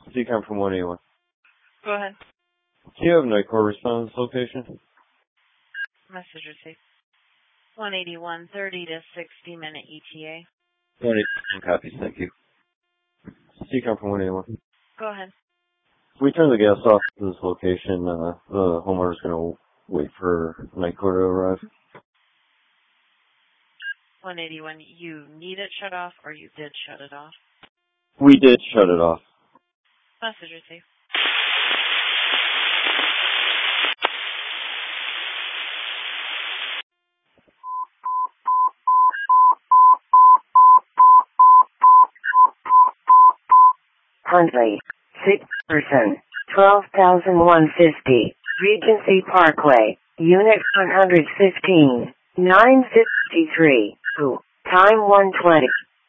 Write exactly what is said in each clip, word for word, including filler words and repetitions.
Decom from one eighty-one. Go ahead. Do you have night core response location? Message received. one eighty-one, thirty to sixty minute E T A. one eighty-one copies, thank you. Decom from one eighty-one. Go ahead. We turn the gas off at this location. Uh, the homeowner's going to wait for night core to arrive. one eighty-one, you need it shut off or you did shut it off? We did shut it off. Message received. Huntley, six person, twelve thousand one hundred fifty, Regency Parkway, Unit one fifteen, nine fifty-three, Ooh, time one twenty.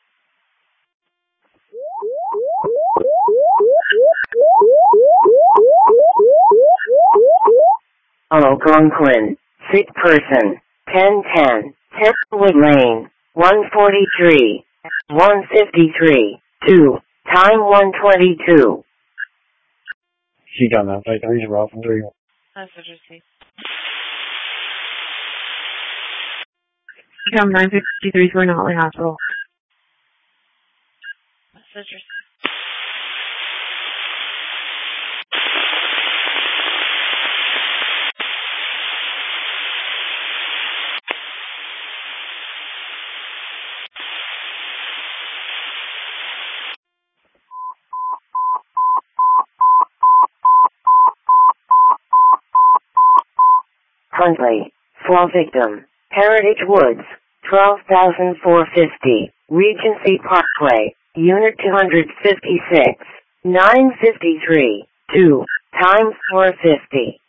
Algonquin, six person, ten ten, Tenwood Lane, one forty-three, one fifty-three, two, time one twenty-two. She got that, like, three zero from three. Message received. Come nine fifty-three for Notley Hospital. Message received. Huntley, four victim, Heritage Woods, twelve thousand four hundred fifty, Regency Parkway, Unit two fifty-six, nine fifty-three, two, time four fifty.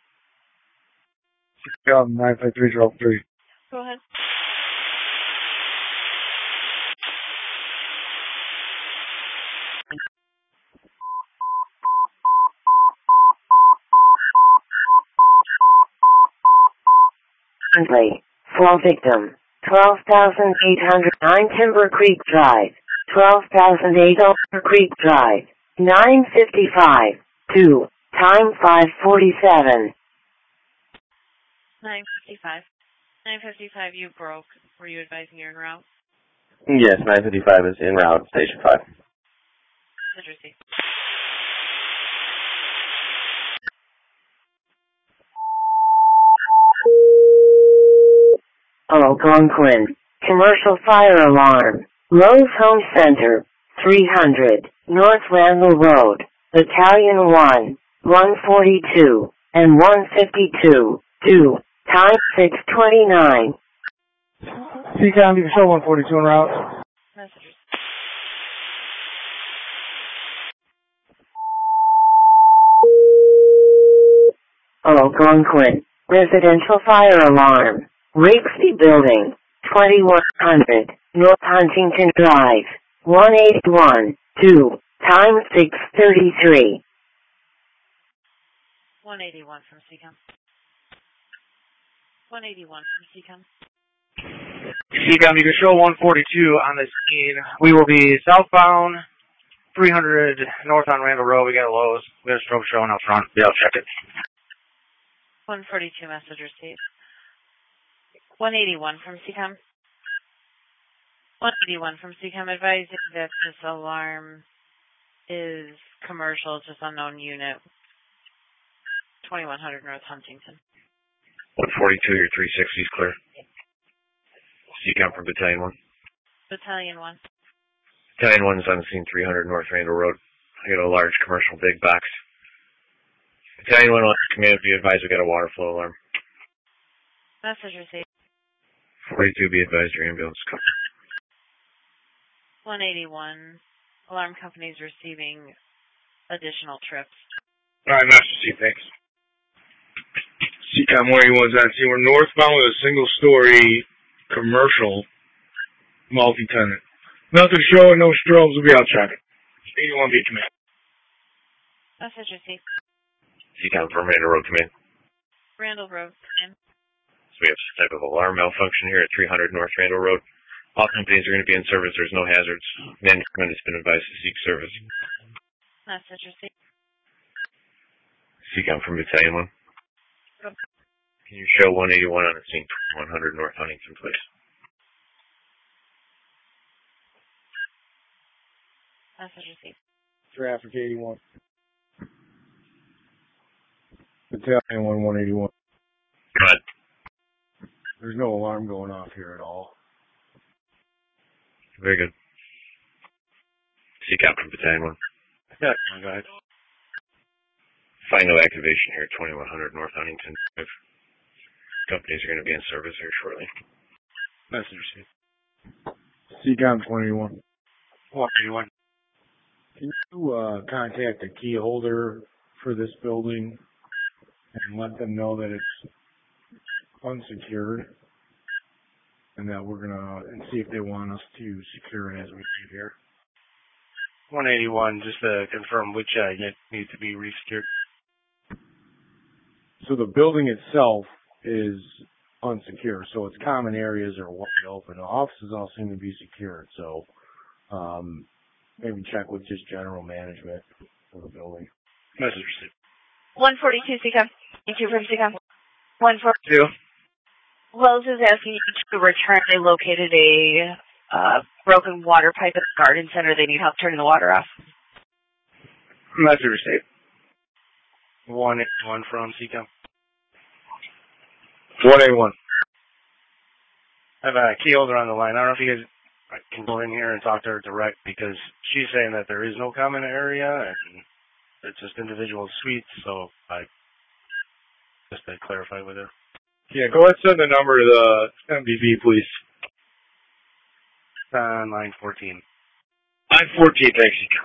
Got nine five three zero three. Go ahead. Huntley, four victim, twelve thousand eight hundred nine Timber Creek Drive, twelve thousand eight Oak Creek Drive, nine fifty-five, two, time five forty-seven. nine fifty-five. nine fifty-five, you broke. Were you advising you're en route? Yes, nine fifty-five is en route, station five. Message received. Algonquin, commercial fire alarm, Lowe's Home Center, three hundred, North Randall Road, Battalion one, one forty-two, and one fifty-two, two, time six twenty-nine. Decom, you can show one forty-two en route. Message. Algonquin, residential fire alarm, Rigsby Building, twenty-one hundred, North Huntington Drive, one eighty-one, two, time six thirty-three. one eighty-one from C COM. one eighty-one from C COM. Decom, you can show one forty-two on the scene. We will be southbound, three hundred north on Randall Road. We got a Lowe's. We got a strobe showing up front. Yeah, I'll check it. one forty-two message received. one eighty-one from C COM. one eighty-one from C COM advising that this alarm is commercial, just unknown unit. twenty-one hundred North Huntington. one forty-two, your three sixty is clear. C COM from Battalion one. Battalion one. Battalion one is on the scene, three hundred North Randall Road. I got a large commercial big box. Battalion one, command, be advised, we got a water flow alarm. Message received. forty-two, be advised, your ambulance is coming. one eighty-one, alarm company is receiving additional trips. Alright, Master C, thanks. C COM one eighty-one is on scene. We're northbound with a single story commercial multi-tenant. Nothing showing, no strobes, we'll be out traffic. eighty-one B command. Message received. C COM from Randall Road, command. Randall Road, command. So we have some type of alarm malfunction here at three hundred North Randall Road. All companies are going to be in service. There's no hazards. Management has been advised to seek service. Message received. Seacom from Battalion one. Can you show one eighty-one on the scene, one hundred North Huntington, please? Message received. Traffic eighty-one. Battalion one, one eighty-one. Go ahead. There's no alarm going off here at all. Very good. Seacom from Battalion one. Yeah, go ahead. Final activation here, twenty-one hundred North Huntington. If companies are going to be in service here shortly. Message received. Seacom twenty-one. one eighty-one. Can you uh, contact the key holder for this building and let them know that it's unsecured and that we're gonna and see if they want us to secure it as we leave here. one eighty-one, just to confirm which uh, unit needs to be resecured. So the building itself is unsecured, so its common areas are wide open. The offices all seem to be secured, so um, maybe check with just general management of the building. Message received. one forty-two Seacom. Thank you from Seacom. one forty-two. Lowe's is asking you to return. They located a uh, broken water pipe at the garden center. They need help turning the water off. Message received. one eighty-one from Seacom. one eighty-one. I have a key holder on the line. I don't know if you guys can go in here and talk to her direct because she's saying that there is no common area and it's just individual suites, so I just to clarify with her. Yeah, go ahead and send the number to the M D B, please. On line fourteen. Line fourteen, thanks, Seacom.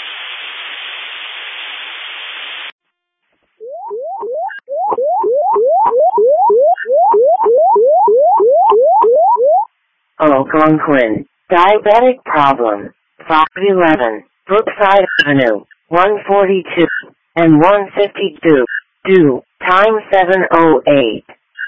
Algonquin. Diabetic problem. five eleven. Brookside Avenue. one forty-two. And one fifty-two. Due. Time seven oh eight.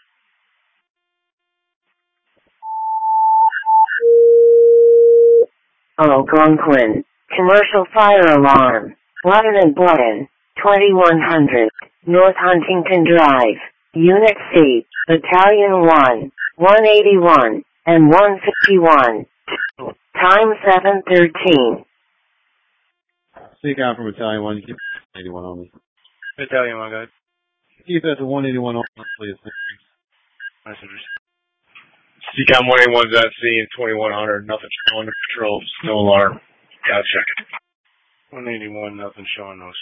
Algonquin. Commercial fire alarm. Blooded and Blooded. twenty-one hundred. North Huntington Drive. Unit C. Battalion one. one eighty-one. And one fifty-one. Time seven thirteen. Seacom from Battalion one, keep eighty-one on me. Battalion one, go ahead. Keep that to one eighty-one on me, please. Messengers. Seacom one eighty-one's at scene, twenty-one hundred, nothing showing the patrol, no alarm. Gotta check it. one eighty-one, nothing showing those.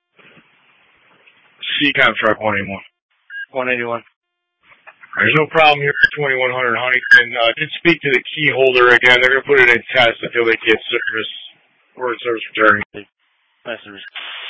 Seacom truck one eighty-one. one eighty-one. There's no problem here at twenty-one hundred Huntington. I uh, did speak to the key holder again. They're going to put it in test until they get service or service return. Messengers.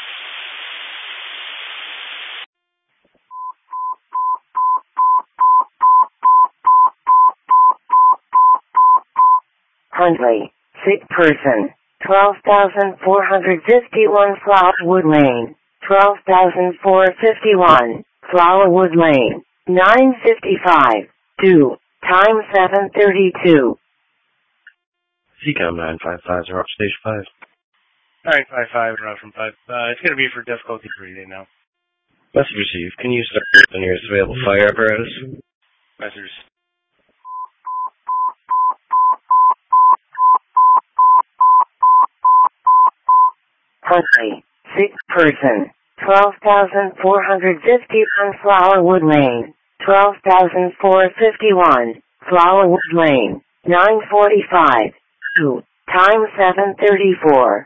Huntley. Sick person. twelve thousand four hundred fifty-one Flowerwood Lane. twelve thousand four hundred fifty-one Flowerwood Lane. nine fifty-five. Due. Time seven thirty-two. Seacom nine five five, zero up station five. nine five five, route from five. Uh, it's going to be for difficulty breathing now. Message received. Can you start with the nearest available fire apparatus? Messengers. Huntley. Sick person. twelve thousand four hundred fifty-one Flowerwood Lane. twelve thousand four hundred fifty-one Flowerwood Lane. nine forty-five. Due. Time seven thirty-four.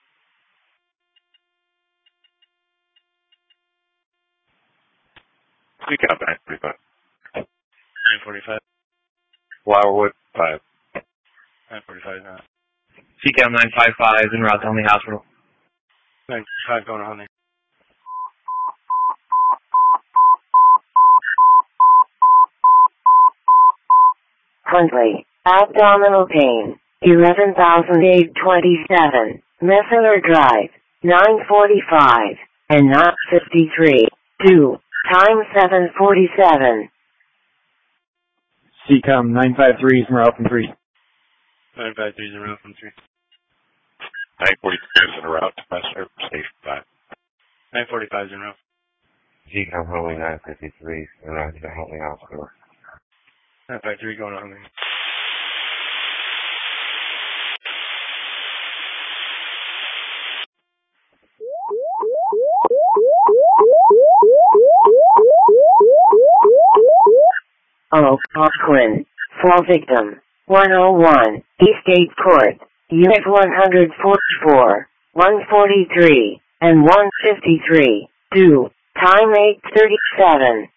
Seacom nine forty-five. nine forty-five. Flowerwood five. nine forty-five now. Seacom nine five five en route to Huntley Hospital. nine five going to Huntley. Huntley. Abdominal pain. eleven thousand eight hundred twenty-seven. Messenger Drive. nine forty-five. And nine fifty-three. Due. Time seven forty-seven. Seacom nine five three from route from three. nine five three, zero from three. nine forty-two is en route to Messenger Station. forty-five is en route. G COM Huntley nine fifty-three, en route to the Huntley Hospital. nine five three going on. Algonquin. Fall victim. one oh one. Eastgate Court. Unit one forty-four. one forty-three. And one fifty-three. two. Time eight thirty-seven.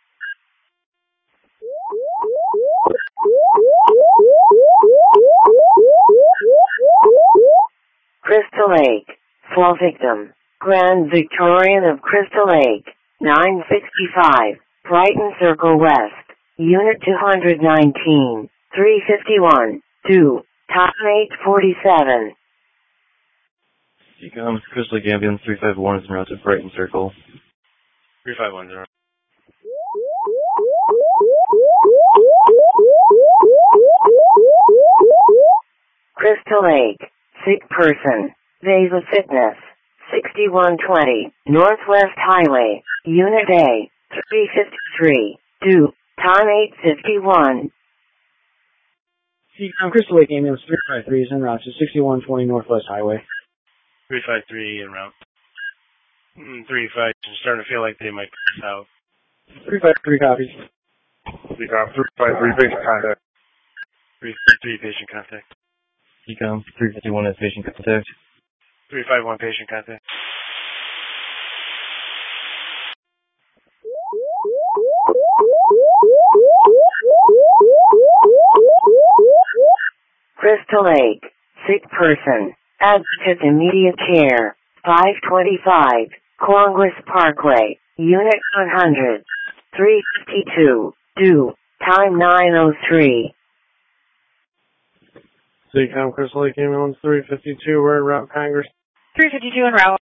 Crystal Lake. Fall victim. Grand Victorian of Crystal Lake. nine sixty-five. Brighton Circle West. Unit two nineteen. three fifty-one. two. Time eight forty-seven. C COM, Crystal Lake Ambulance three five one is en route to Brighton Circle. three five one is en route. Crystal Lake. Sick person. Vasa Fitness. sixty-one twenty. Northwest Highway. Unit A. three fifty-three. two. Time eight fifty-one. C COM, Crystal Lake Ambulance three five three is en route to sixty-one twenty Northwest Highway. three five three en route. Mm, three five, I'm starting to feel like they might pass out. three five three copies. C COM, three five three, patient contact. three five three patient contact. C COM, three fifty-one is patient contact. three five one patient contact. Crystal Lake. Sick person. Advocate immediate care. five twenty-five. Congress Parkway. Unit one hundred. three fifty-two. two. Time nine oh three. C COM, Crystal Lake Ambulance three fifty-two, we're en route Congress. three fifty-two en route.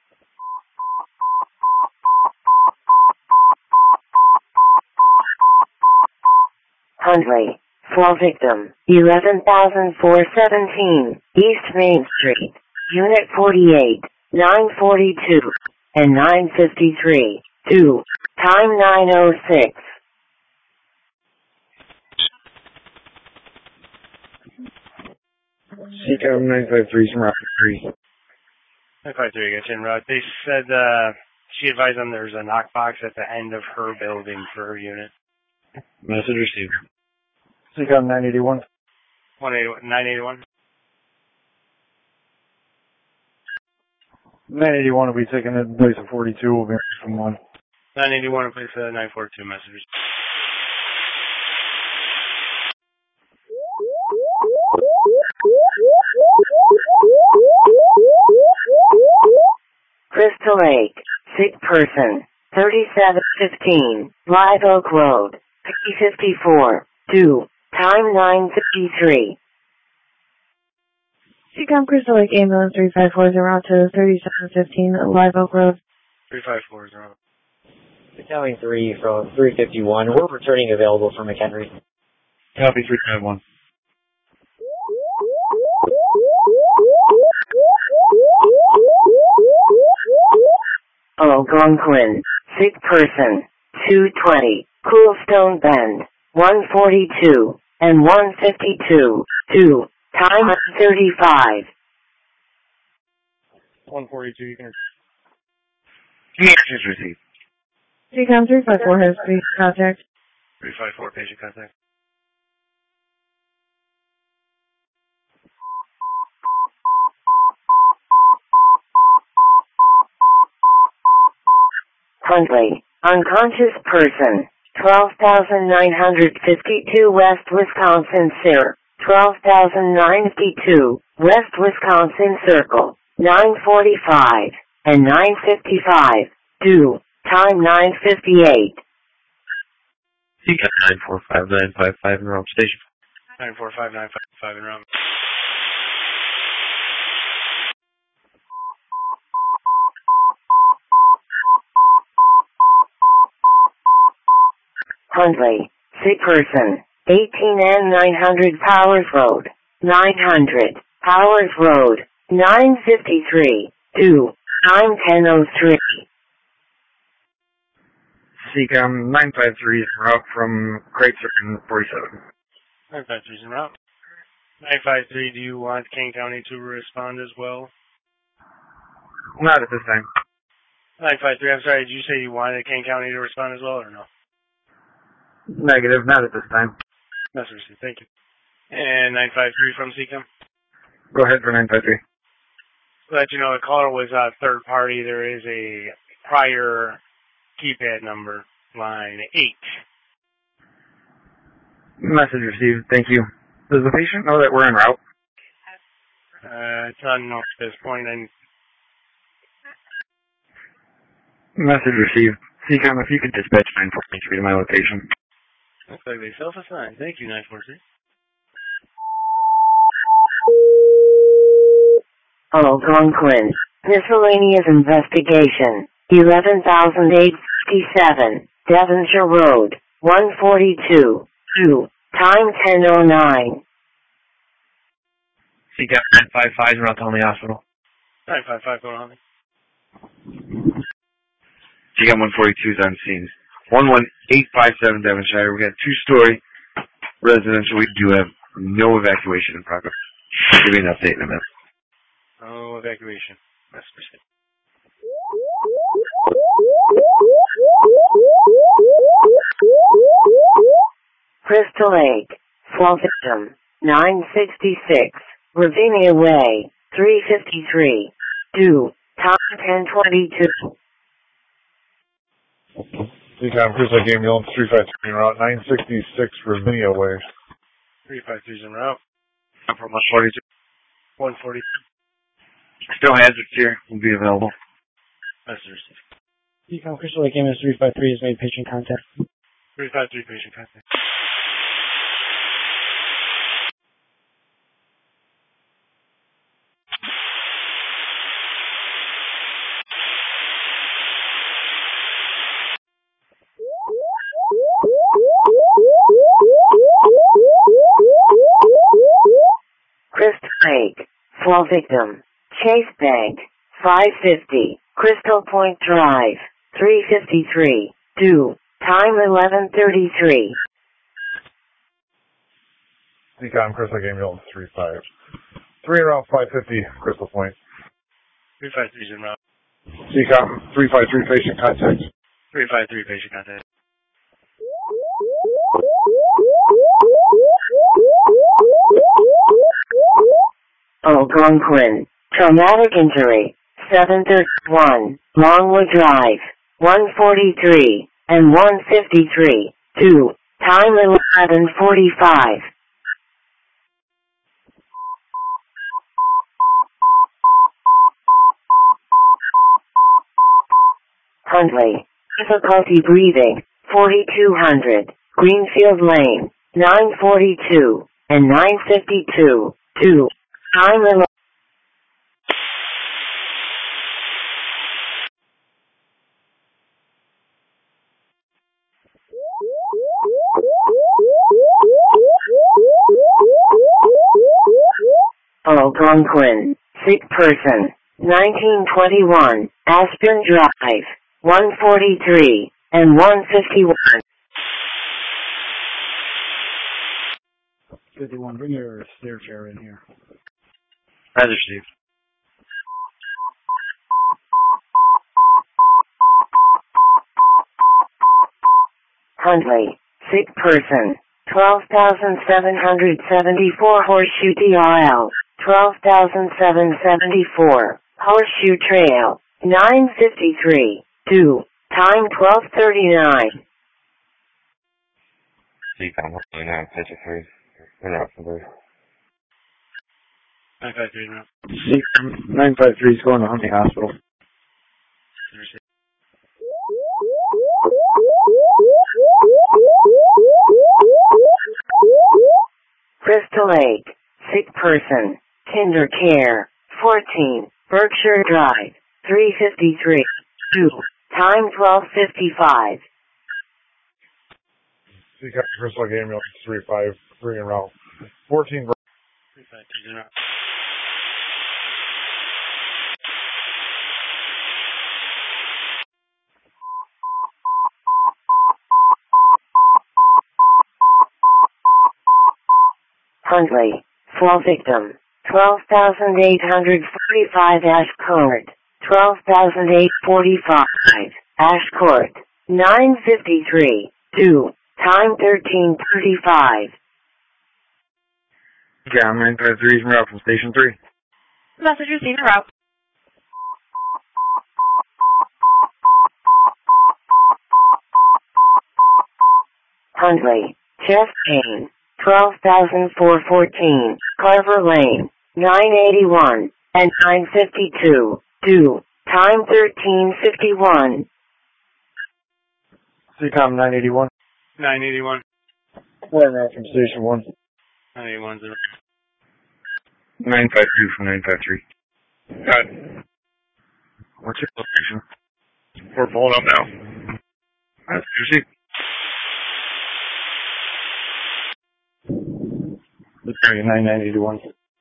Huntley. Fall victim. eleven thousand four hundred seventeen. East Main Street. Unit forty-eight. nine forty-two. And nine fifty-three. two. Time nine oh six. C COM nine five three is en route three. nine five three gets en route. They said, uh, she advised them there's a knockbox at the end of her building for her unit. Message received. C COM nine eighty-one. nine eighty-one. nine eighty-one will be taken in place of forty-two, will be from one. nine eighty-one in place of nine forty-two messages. Crystal Lake. Sick person. thirty-seven fifteen. Live Oak Road. three fifty-four. two. Time nine fifty-three. C COM, Crystal Lake Ambulance three five four is en route to thirty-seven fifteen Live Oak Road. three five four is en route. Battalion three from three fifty-one. We're returning available from McHenry. Copy three five one. Algonquin. Sick person. two twenty. Coolstone Bend. one forty-two. And one fifty-two. two. Time thirty-five. one forty-two, you can... Message received. C COM three five four has patient contact. three five four patient contact. Huntley. Unconscious person. twelve thousand nine hundred fifty-two West Wisconsin Sir. twelve thousand nine hundred fifty-two West Wisconsin Circle. nine forty-five. And nine fifty-five. two. Time nine fifty-eight. C COM nine four five nine five five in Rome Station. nine four five nine five five in Rome. Huntley. Sick person. eighteen N nine hundred Powers Road. nine hundred. Powers Road. nine fifty-three. two. Time ten oh three. Seacom nine five three is route from Kreitzer and forty-seven. nine five three is en route. nine five three, do you want Kane County to respond as well? Not at this time. nine five three, I'm sorry, did you say you wanted Kane County to respond as well or no? Negative, not at this time. That's received, thank you. And nine five three from Seacom? Go ahead for nine five three. To let you know, the caller was a third party. There is a prior keypad number, line eight. Message received, thank you. Does the patient know that we're en route? Uh, it's unknown at this point. And Message received. Seacom, if you could dispatch nine four three to my location. looks like they self-assigned. Thank you, nine four three. Algonquin. Miscellaneous investigation. eleven thousand eight hundred fifty-seven. Devonshire Road. one forty-two. two. Time ten oh nine. Seacom nine five five is around Conley Hospital. nine five five going on. Seacom one forty-two is on scene. one one eight five seven Devonshire. We got two-story residential. We do have no evacuation in progress. I'll give you an update in a minute. Oh, evacuation. That's percent. Crystal Lake. Fall victim. nine sixty-six. Ravinia Way. three fifty-three. two. Time ten twenty-two. Seacom Crystal Lake Ambulance three five three route nine sixty-six Ravinia Way. three five three is en route. I'm from one forty-two. one forty-two. Still hazards here. Will be available. That's received. Seacom Crystal Lake Ambulance three five three has made patient contact. three five three patient contact. Crystal Lake. Fall victim. Chase Bank. five fifty. Crystal Point Drive. three fifty-three. two. Time eleven thirty-three. Seacom Crystal Lake Ambulance three five three route five fifty Crystal Point. three five three is en route. Seacom three five three patient contact. three five three patient contact. Algonquin. Traumatic injury. seven thirty-one. Longwood Drive. one forty-three. And one fifty-three. two. Time eleven forty-five. Huntley. Difficulty breathing. forty-two hundred. Greenfield Lane. nine forty-two. And nine fifty-two. two. Time eleven. Algonquin. Sick person. nineteen twenty-one. Aspen Drive. one forty-three. And one fifty-one. fifty-one, bring your stair chair in here. Hazard received. Huntley. Sick person. twelve thousand seven hundred seventy-four Horseshoe D R L. twelve thousand seven hundred seventy-four. Horseshoe Trail. nine fifty-three. two. Time twelve thirty-nine. Seacom one nine fifty-three. En route from there. nine five three en route. Seacom nine five three is going to Huntley Hospital. Crystal Lake. Sick person. Tender care. fourteen. Berkshire Drive. three fifty-three. two. Time twelve fifty-five. Seacom Crystal Lake Ambulance three five three en route fourteen. three five three en route. Huntley. Fall victim. twelve thousand eight hundred forty-five Ash Court. twelve thousand eight hundred forty-five. Ash Court. nine fifty-three. two. Time thirteen thirty-five. Ground nine five three is en route from Station three. Message received en route. Huntley. Chest pain. twelve thousand four hundred fourteen. Carver Lane. nine eighty-one. And nine fifty-two. two. Time thirteen fifty-one. C COM nine eighty-one. nine eighty-one. One route from Station one. nine eighty-one zero. nine five two from nine five three. Got it. What's your location? We're pulling up now. That's Juicy. Area nine nine eighty-one.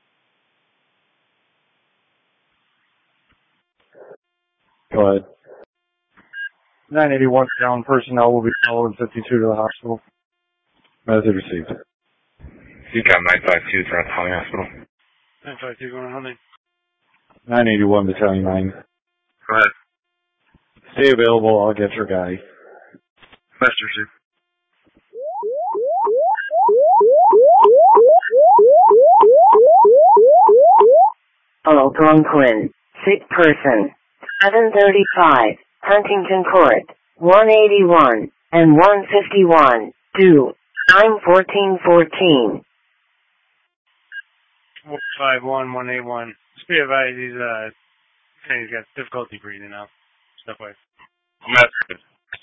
Go ahead. nine eighty-one down personnel will be followed fifty-two to the hospital. Message received. C COM nine five two is around Holly Hospital. nine five two going hunting. nine eighty-one Battalion nine. Go ahead. Stay available, I'll get your guy. Message received. Algonquin. Sick person. seven thirty-five. Huntington Court. one eighty-one. And one fifty-one. two. Time fourteen fourteen. one five one, one eight one. Just be advised, he's, uh, saying he's got difficulty breathing now. Stuff like that. Message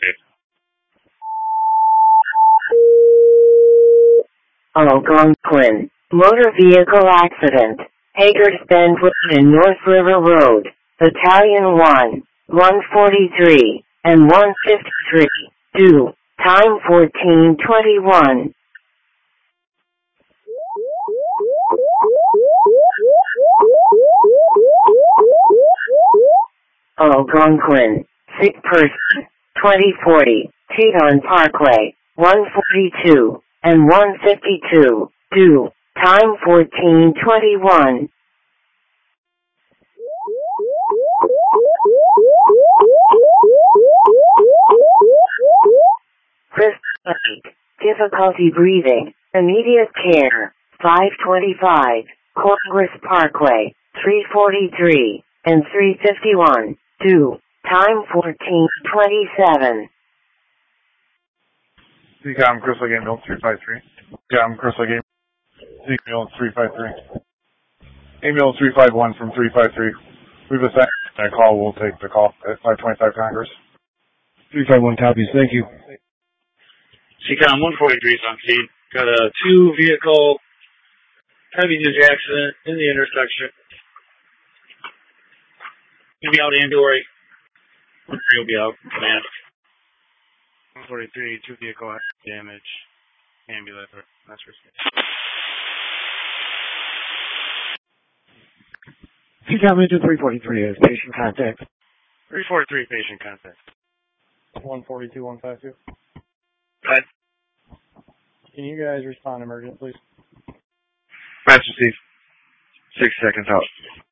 received. Algonquin. Motor vehicle accident. Hager's Bend in North River Road. Battalion one. one forty-three. And one fifty-three. two. Time fourteen twenty-one. Algonquin. Sick person. twenty forty. Teton Parkway. one forty-two. And one fifty-two. two. Time fourteen twenty-one. Chris Lake. Difficulty breathing. Immediate care. five twenty-five. Congress Parkway. three forty-three. And three fifty-one. two. Time fourteen twenty-seven. C COM Crystal Game Bill three five three. C COM Crystal Game C COM three five three. Email three five one from three five three. We've assigned that call. We'll take the call at five twenty-five Congress. three five one copies. Thank you. C COM one forty-three is on scene. Got a two vehicle heavy duty accident in the intersection. Gonna be out ambulatory. one three will be out. Man. one forty-three, two vehicle damage. Ambulatory. That's received. C COM Engine three forty-three has patient contact. three forty-three patient contact. one forty-two, one fifty-two. Right. Can you guys respond emergent, please? Message received. Six seconds out.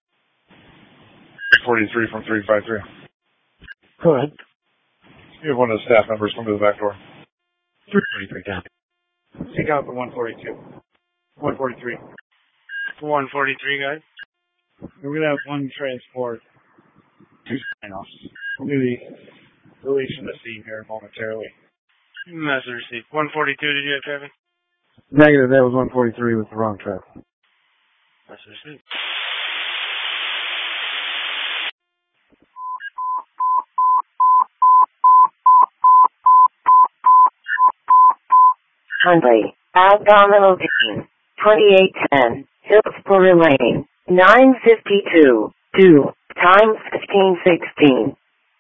three forty-three from three five three. Go ahead. You have one of the staff members come to the back door. three forty-three down. C COM for one forty-two. one forty-three. one forty-three, guys. We're going to have one transport, two sign-offs. We'll do the deletion of the scene here momentarily. Message received. one forty-two, did you have traffic? Negative, that was one forty-three with the wrong traffic. Message received. Huntley. Abdominal pain. twenty-eight ten. Hillsborough Lane. nine fifty-two. two. Time fifteen sixteen.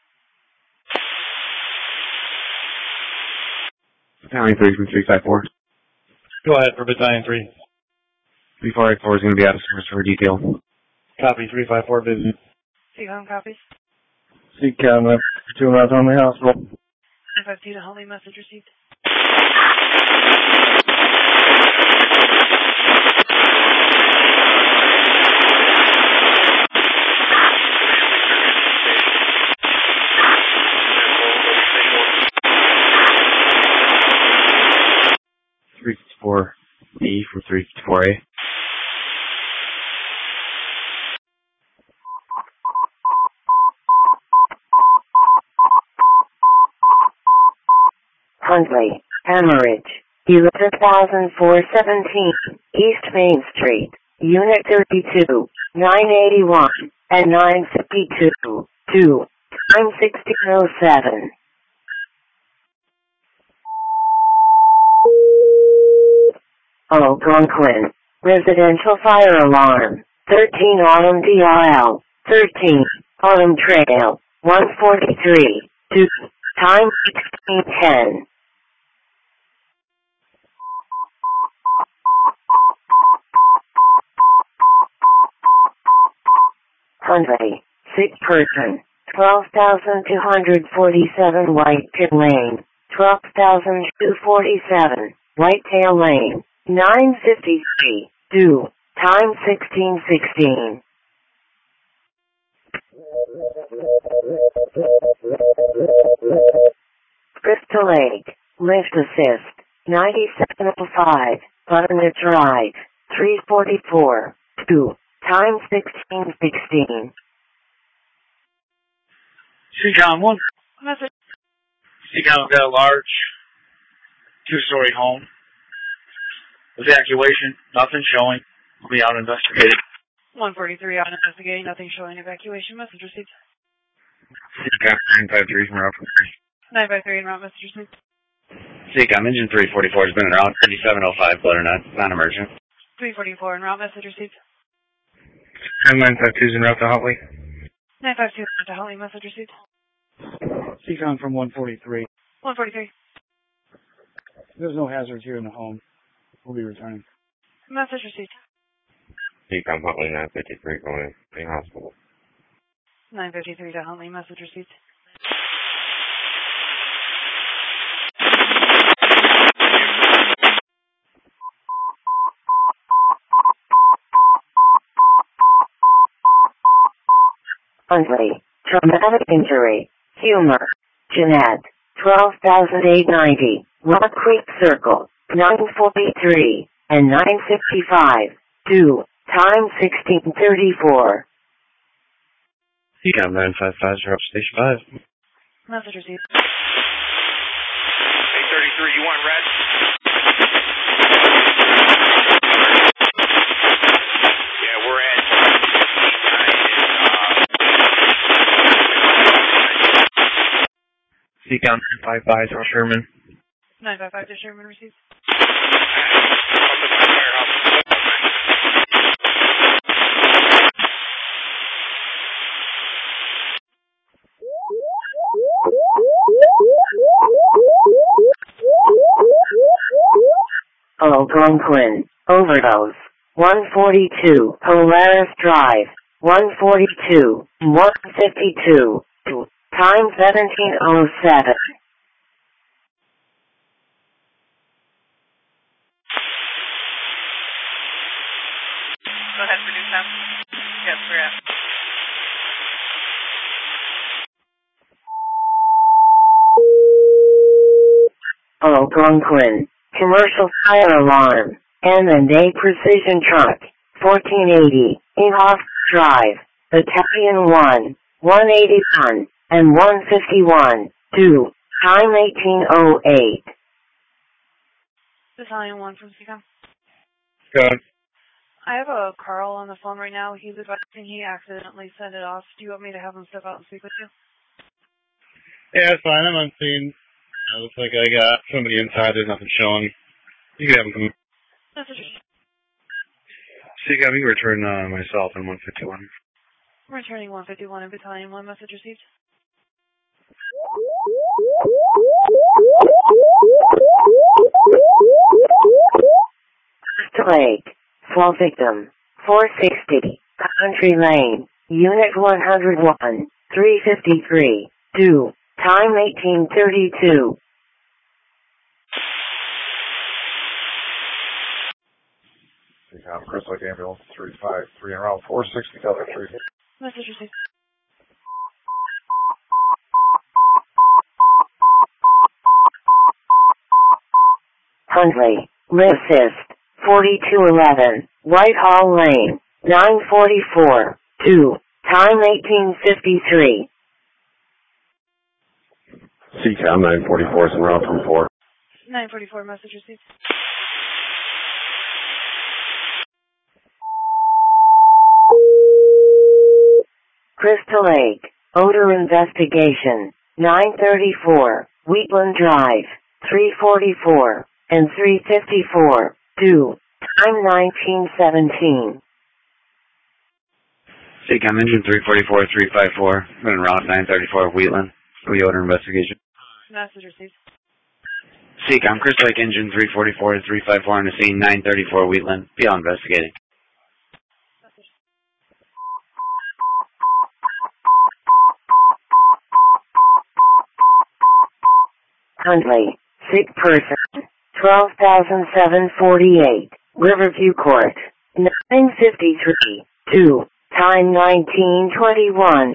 Battalion three from three five four. Go ahead for Battalion three. three four eight four is going to be out of service for detail. Copy, three five four busy. C COM copies. C COM, uh, two around Homley Hospital. nine five two to Homley, message received. E from three fifty-four A. Huntley, Hemorrhage, eleven thousand four hundred seventeen, East Main Street, Unit thirty-two, nine eighty-one, and nine fifty-two, two, time sixteen oh seven. Algonquin, Residential Fire Alarm, thirteen Autumn D R L, thirteen, Autumn Trail, one forty-three, two, time sixteen ten. Huntley, sick person, twelve thousand two hundred forty-seven White Pit Lane, twelve thousand two hundred forty-seven, Whitetail Lane, nine fifty-three, two, time sixteen sixteen. Crystal Lake, Lift Assist, ninety-seven oh five, Butternut Drive, three forty-four, two, time sixteen sixteen. Seacom one. Message. Seacom got a large two-story home. Evacuation, nothing showing. We'll be out investigating. one forty-three out investigating, nothing showing evacuation. Message received. Seacom nine five three from Route nine five three en route, message received. Seacom engine three forty-four has been around thirty-seven oh five, Butternut, non-emergent. three forty-four en route, message received. nine five two is en route to Huntley. nine five two to Huntley, message received. Seacom from one forty-three. one forty-three. There's no hazards here in the home. We'll be returning. Message received. Seacom Huntley nine fifty-three going to the hospital. nine fifty-three to Huntley, message received. Huntley, traumatic injury, humor, Jeanette, twelve thousand eight hundred ninety, Rock Creek Circle, nine forty-three, and nine fifty-five, two, time sixteen thirty-four. Seacom nine five five, you're up station five. Message received. eight thirty-three, you want red? Yeah, we're at Seacom nine five five, you're Sherman. nine five five to Sherman received. Algonquin, overdose, one forty-two, Polaris Drive, one forty-two, one fifty-two, time seventeen oh seven. Go ahead, produce them. Yes, we're at. Algonquin, commercial fire alarm, M and A Precision Truck, fourteen eighty, Inhofe Drive, Battalion one, one eighty-one, and one fifty-one, two, time eighteen oh eight. Battalion one from Seacom. Good. I have a Carl on the phone right now. He's advising he accidentally sent it off. Do you want me to have him step out and speak with you? Yeah, it's fine. I'm on scene. It looks like I got somebody inside. There's nothing showing. You can have him come. Seacom, you can return uh, myself in one fifty-one. Returning one fifty-one in Battalion one, message received. Lake, fall victim, four sixty, Country Lane, Unit one oh one, three fifty-three, two, time eighteen thirty-two. Seacom, Chris Lake Ambulance three five three around four sixty Delta three. Message received. Huntley, Assist, forty-two eleven, Whitehall Lane, nine forty-four, two, time eighteen fifty-three. C COM nine forty-four is en route from four. nine forty-four, message received. Crystal Lake, odor investigation, nine thirty-four, Wheatland Drive, three forty-four, and three fifty-four, two, time nineteen seventeen. C COM engine three forty-four, three fifty-four, en route nine thirty-four, Wheatland, for the odor investigation. Message received. C COM Crystal Lake engine three forty-four, three fifty-four on the scene, nine thirty-four, Wheatland, beyond investigating. Huntley, sick person, twelve thousand seven hundred forty-eight, Riverview Court, nine fifty-three, two, time nineteen twenty-one.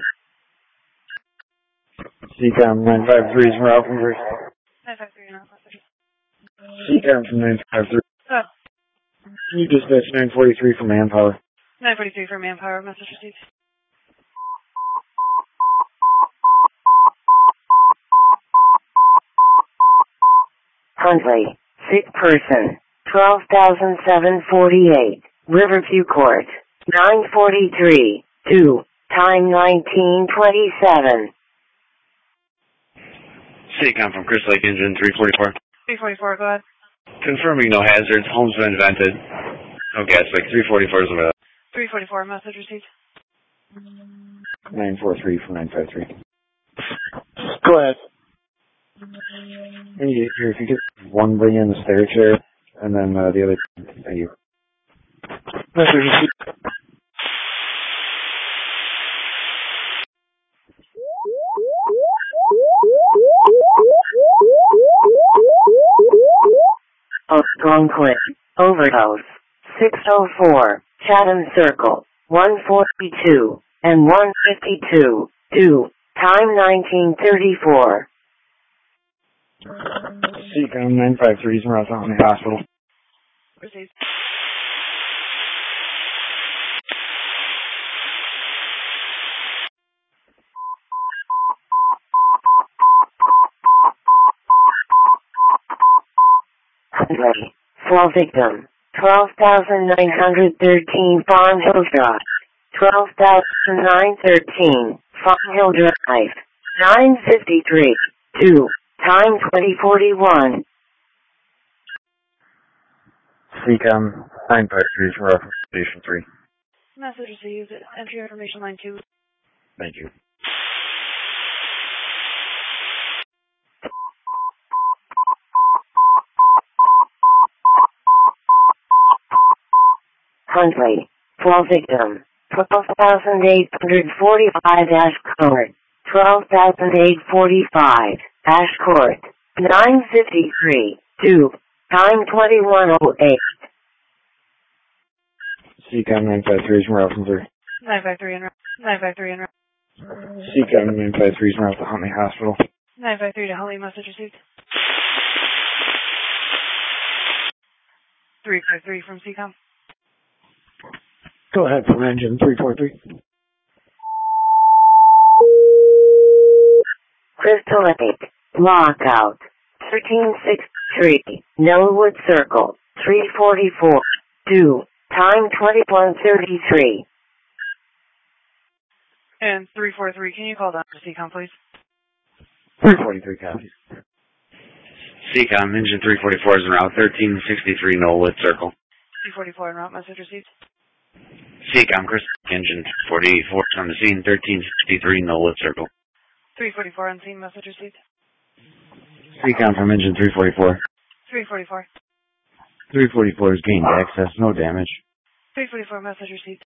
C COM nine five three is en route from first. nine five three, not message. C COM from nine five three. Oh. Can you dispatch nine forty-three for manpower? nine forty-three for manpower, message received. Huntley, sick person, twelve thousand seven hundred forty-eight, Riverview Court, nine forty-three, two, time nineteen twenty-seven. C COM from Crystal Lake engine three forty-four. three forty-four, go ahead. Confirming no hazards, home's been vented. No gas leak, three forty-four is about. three forty-four, message received. nine four three from nine five three. Go ahead. When you get here, if you get one, bring in the stair chair, and then uh, the other, thank you. Message received. Algonquin, overdose, six oh four, Chatham Circle, one forty-two, and one fifty-two, two, time nineteen thirty-four. C COM nine five three is en route to Huntley Hospital. Received. Huntley, fall victim, twelve thousand nine hundred thirteen Farm Hill Drive, twelve thousand nine hundred thirteen Farm Hill Drive, nine fifty-three, two, time twenty forty-one. C COM nine five three is en route from Station three. Message received. Entry information line two. Thank you. Huntley, fall victim, twelve thousand eight hundred forty-five Ash Court, twelve thousand eight hundred forty-five Ash Court, nine fifty-three, two, time twenty-one oh eight. C COM nine five three is en route from three. nine five three in route. nine five three in route. C COM nine five three is en route to Huntley Hospital. nine five three to Huntley, message received. three five three from C COM. Go ahead from engine three four three. Crystal Lake, lockout, thirteen sixty-three, Millwood Circle, three forty-four, two, time twenty-one thirty-three. And three four three, can you call down to C COM, please? three forty-three copies. C COM engine three forty-four is en route, thirteen sixty-three Knollwood Circle. three forty-four en route, message received. C COM Crystal Lake engine forty-four on the scene, thirteen sixty-three Knollwood Circle. three forty-four on scene, message received. C COM from engine three forty-four. three forty-four. three forty-four has gained access, no damage. three forty-four, message received.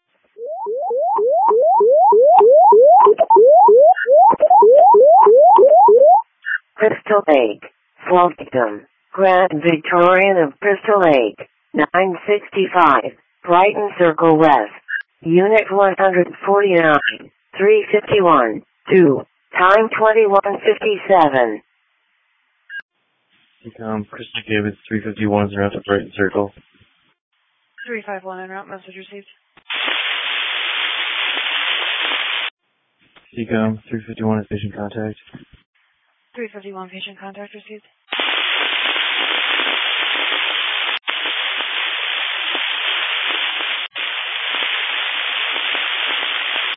Crystal Lake, fall victim, Grand Victorian of Crystal Lake, nine sixty-five, Brighton Circle West, Unit one forty-nine, three fifty-one, two, time twenty-one fifty-seven. C COM Crystal Gibbons three fifty-one is around the Brighton Circle. three five one en route, message received. C COM three fifty-one is patient contact. three fifty-one patient contact received.